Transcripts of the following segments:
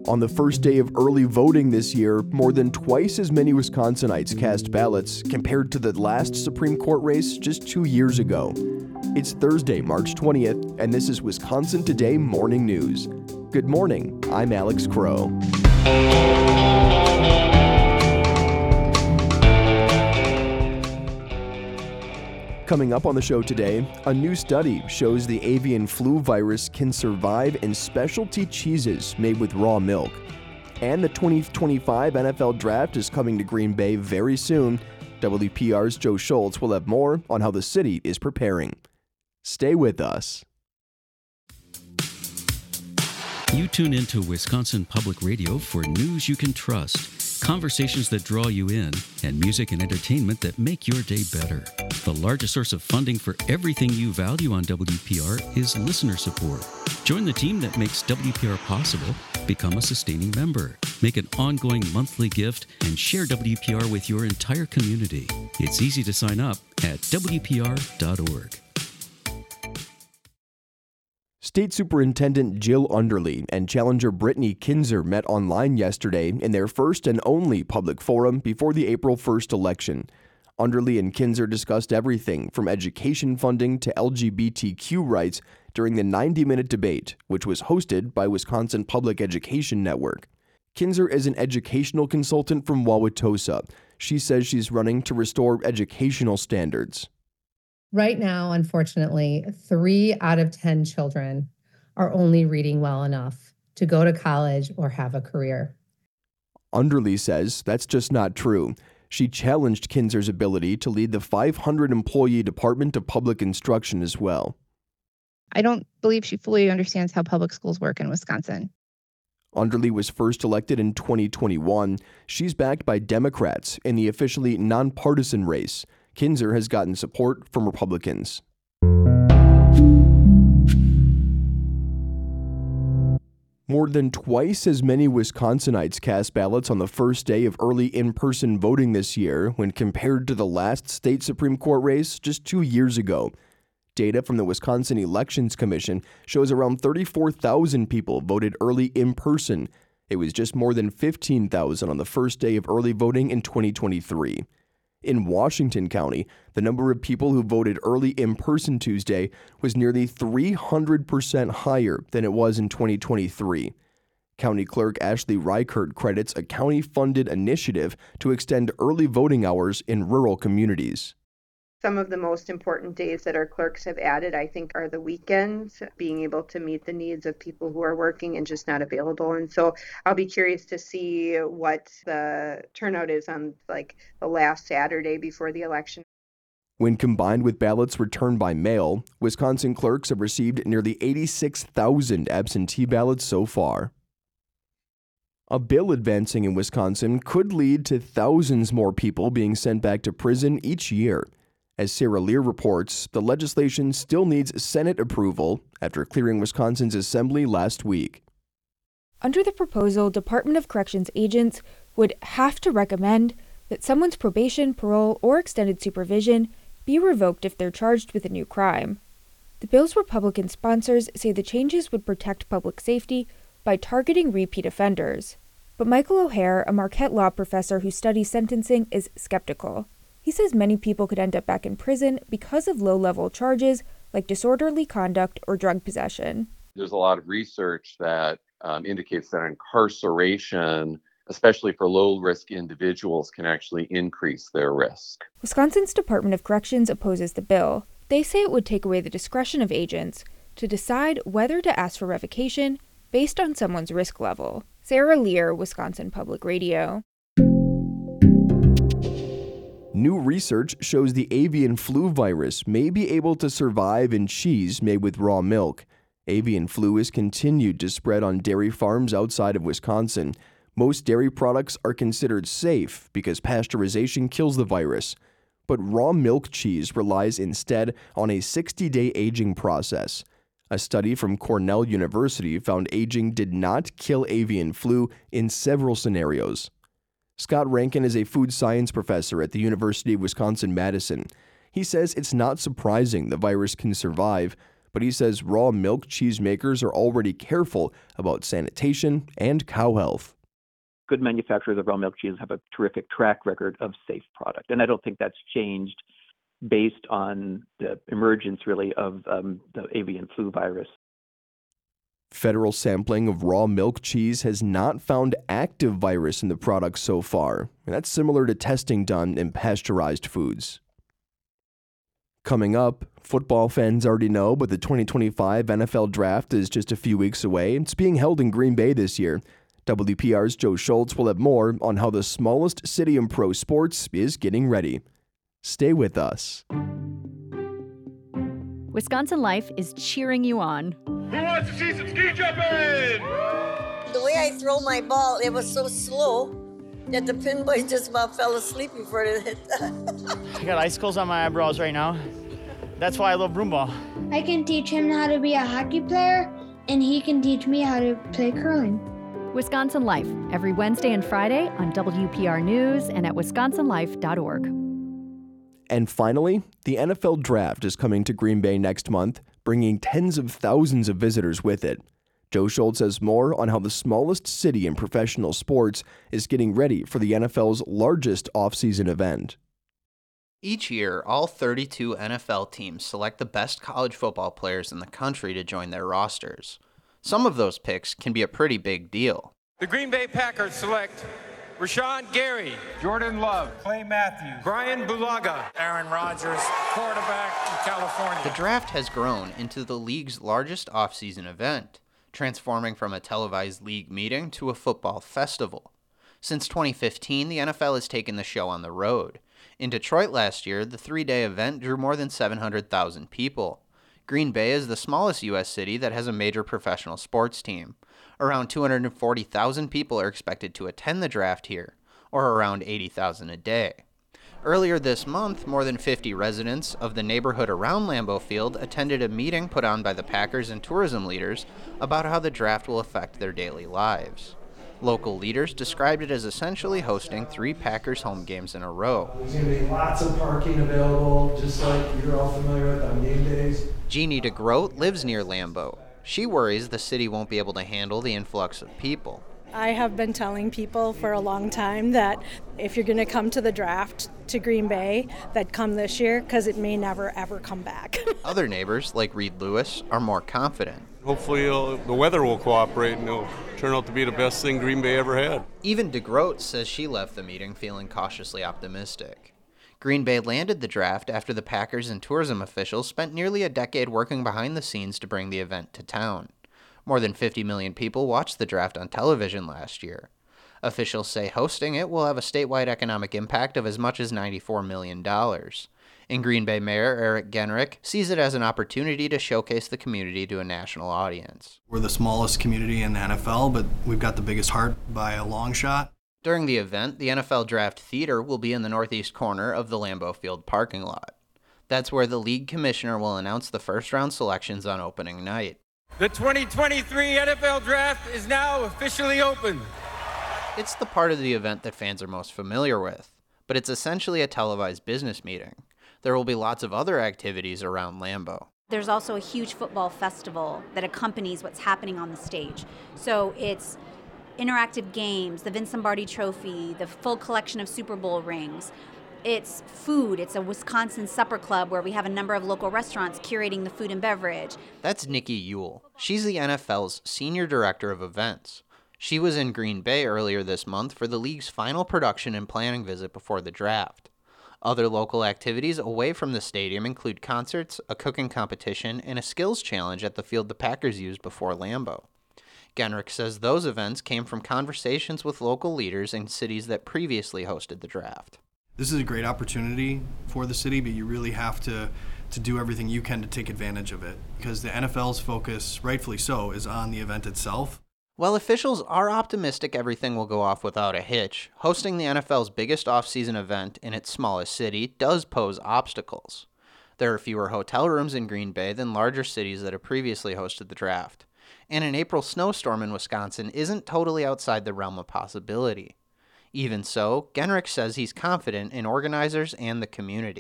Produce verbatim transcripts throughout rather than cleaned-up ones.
On the first day of early voting this year, more than twice as many Wisconsinites cast ballots compared to the last Supreme Court race just two years ago. It's Thursday, March twentieth, and this is Wisconsin Today Morning News. Good morning, I'm Alex Crow. Coming up on the show today, a new study shows the avian flu virus can survive in specialty cheeses made with raw milk. And the twenty twenty-five N F L Draft is coming to Green Bay very soon. W P R's Joe Schultz will have more on how the city is preparing. Stay with us. You tune into Wisconsin Public Radio for news you can trust, conversations that draw you in, and music and entertainment that make your day better. The largest source of funding for everything you value on W P R is listener support. Join the team that makes W P R possible. Become a sustaining member. Make an ongoing monthly gift and share W P R with your entire community. It's easy to sign up at W P R dot org. State Superintendent Jill Underly and challenger Brittany Kinzer met online yesterday in their first and only public forum before the April first election. Underly and Kinzer discussed everything from education funding to L G B T Q rights during the ninety-minute debate, which was hosted by Wisconsin Public Education Network. Kinzer is an educational consultant from Wauwatosa. She says she's running to restore educational standards. Right now, unfortunately, three out of ten children are only reading well enough to go to college or have a career. Underly says that's just not true. She challenged Kinzer's ability to lead the five hundred employee Department of Public Instruction as well. I don't believe she fully understands how public schools work in Wisconsin. Underly was first elected in twenty twenty-one. She's backed by Democrats in the officially nonpartisan race. Kinzer has gotten support from Republicans. More than twice as many Wisconsinites cast ballots on the first day of early in-person voting this year when compared to the last state Supreme Court race just two years ago. Data from the Wisconsin Elections Commission shows around thirty-four thousand people voted early in person. It was just more than fifteen thousand on the first day of early voting in twenty twenty-three. In Washington County, the number of people who voted early in person Tuesday was nearly three hundred percent higher than it was in twenty twenty-three. County Clerk Ashley Reichert credits a county-funded initiative to extend early voting hours in rural communities. Some of the most important days that our clerks have added, I think, are the weekends, being able to meet the needs of people who are working and just not available. And so I'll be curious to see what the turnout is on like the last Saturday before the election. When combined with ballots returned by mail, Wisconsin clerks have received nearly eighty-six thousand absentee ballots so far. A bill advancing in Wisconsin could lead to thousands more people being sent back to prison each year. As Sarah Lear reports, the legislation still needs Senate approval after clearing Wisconsin's assembly last week. Under the proposal, Department of Corrections agents would have to recommend that someone's probation, parole, or extended supervision be revoked if they're charged with a new crime. The bill's Republican sponsors say the changes would protect public safety by targeting repeat offenders. But Michael O'Hare, a Marquette law professor who studies sentencing, is skeptical. He says many people could end up back in prison because of low-level charges like disorderly conduct or drug possession. There's a lot of research that um, indicates that incarceration, especially for low-risk individuals, can actually increase their risk. Wisconsin's Department of Corrections opposes the bill. They say it would take away the discretion of agents to decide whether to ask for revocation based on someone's risk level. Sarah Lear, Wisconsin Public Radio. New research shows the avian flu virus may be able to survive in cheese made with raw milk. Avian flu has continued to spread on dairy farms outside of Wisconsin. Most dairy products are considered safe because pasteurization kills the virus. But raw milk cheese relies instead on a sixty-day aging process. A study from Cornell University found aging did not kill avian flu in several scenarios. Scott Rankin is a food science professor at the University of Wisconsin-Madison. He says it's not surprising the virus can survive, but he says raw milk cheesemakers are already careful about sanitation and cow health. Good manufacturers of raw milk cheese have a terrific track record of safe product, and I don't think that's changed based on the emergence, really, of um, the avian flu virus. Federal sampling of raw milk cheese has not found active virus in the product so far, and that's similar to testing done in pasteurized foods. Coming up, football fans already know, but the twenty twenty-five N F L Draft is just a few weeks away. It's being held in Green Bay this year. W P R's Joe Schultz will have more on how the smallest city in pro sports is getting ready. Stay with us. Wisconsin Life is cheering you on. Who wants to see some ski jumping? The way I throw my ball, it was so slow that the pin boys just about fell asleep before it hit. I got icicles on my eyebrows right now. That's why I love broom ball. I can teach him how to be a hockey player, and he can teach me how to play curling. Wisconsin Life, every Wednesday and Friday on W P R News and at wisconsin life dot org. And finally, the N F L Draft is coming to Green Bay next month, bringing tens of thousands of visitors with it. Joe Schultz has more on how the smallest city in professional sports is getting ready for the N F L's largest offseason event. Each year, all thirty-two N F L teams select the best college football players in the country to join their rosters. Some of those picks can be a pretty big deal. The Green Bay Packers select Rashawn Gary, Jordan Love, Clay Matthews, Brian Bulaga, Aaron Rodgers, quarterback from California. The draft has grown into the league's largest offseason event, transforming from a televised league meeting to a football festival. Since twenty fifteen, the N F L has taken the show on the road. In Detroit last year, the three-day event drew more than seven hundred thousand people. Green Bay is the smallest U S city that has a major professional sports team. Around two hundred forty thousand people are expected to attend the draft here, or around eighty thousand a day. Earlier this month, more than fifty residents of the neighborhood around Lambeau Field attended a meeting put on by the Packers and tourism leaders about how the draft will affect their daily lives. Local leaders described it as essentially hosting three Packers home games in a row. There's going to be lots of parking available, just like you're all familiar with on game days. Jeannie DeGroat lives near Lambeau. She worries the city won't be able to handle the influx of people. I have been telling people for a long time that if you're going to come to the draft to Green Bay, that come this year, because it may never, ever come back. Other neighbors, like Reed Lewis, are more confident. Hopefully uh, the weather will cooperate and it'll turn out to be the best thing Green Bay ever had. Even DeGroat says she left the meeting feeling cautiously optimistic. Green Bay landed the draft after the Packers and tourism officials spent nearly a decade working behind the scenes to bring the event to town. More than fifty million people watched the draft on television last year. Officials say hosting it will have a statewide economic impact of as much as ninety-four million dollars. And Green Bay Mayor Eric Genrich sees it as an opportunity to showcase the community to a national audience. We're the smallest community in the N F L, but we've got the biggest heart by a long shot. During the event, the N F L Draft Theater will be in the northeast corner of the Lambeau Field parking lot. That's where the league commissioner will announce the first-round selections on opening night. The twenty twenty-three N F L Draft is now officially open. It's the part of the event that fans are most familiar with, but it's essentially a televised business meeting. There will be lots of other activities around Lambeau. There's also a huge football festival that accompanies what's happening on the stage. So it's interactive games, the Vince Lombardi Trophy, the full collection of Super Bowl rings. It's food. It's a Wisconsin supper club where we have a number of local restaurants curating the food and beverage. That's Nikki Ewell. She's the N F L's senior director of events. She was in Green Bay earlier this month for the league's final production and planning visit before the draft. Other local activities away from the stadium include concerts, a cooking competition, and a skills challenge at the field the Packers used before Lambeau. Genrich says those events came from conversations with local leaders in cities that previously hosted the draft. This is a great opportunity for the city, but you really have to, to do everything you can to take advantage of it, because the N F L's focus, rightfully so, is on the event itself. While officials are optimistic everything will go off without a hitch, hosting the N F L's biggest off-season event in its smallest city does pose obstacles. There are fewer hotel rooms in Green Bay than larger cities that have previously hosted the draft. And an April snowstorm in Wisconsin isn't totally outside the realm of possibility. Even so, Genrich says he's confident in organizers and the community.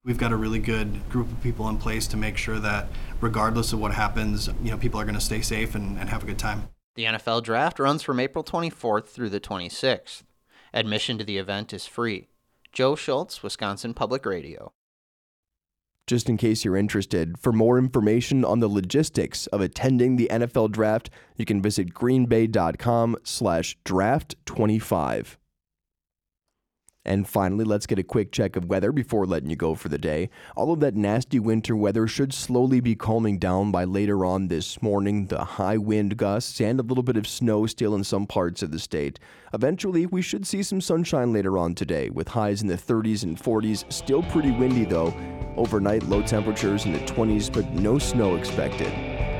We've got a really good group of people in place to make sure that regardless of what happens, you know, people are going to stay safe and, and have a good time. The N F L Draft runs from April twenty-fourth through the twenty-sixth. Admission to the event is free. Joe Schultz, Wisconsin Public Radio. Just in case you're interested, for more information on the logistics of attending the N F L Draft, you can visit greenbay.com slash draft 25. And finally, let's get a quick check of weather before letting you go for the day. All of that nasty winter weather should slowly be calming down by later on this morning. The high wind gusts and a little bit of snow still in some parts of the state. Eventually, we should see some sunshine later on today, with highs in the thirties and forties. Still pretty windy, though. Overnight, low temperatures in the twenties, but no snow expected.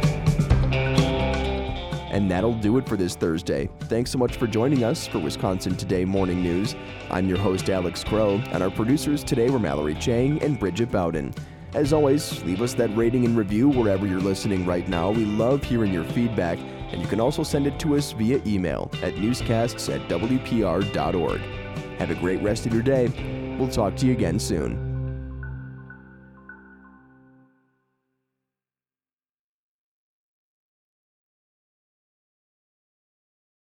And that'll do it for this Thursday. Thanks so much for joining us for Wisconsin Today Morning News. I'm your host, Alex Crow, and our producers today were Mallory Chang and Bridget Bowden. As always, leave us that rating and review wherever you're listening right now. We love hearing your feedback, and you can also send it to us via email at newscasts at w p r dot org. Have a great rest of your day. We'll talk to you again soon.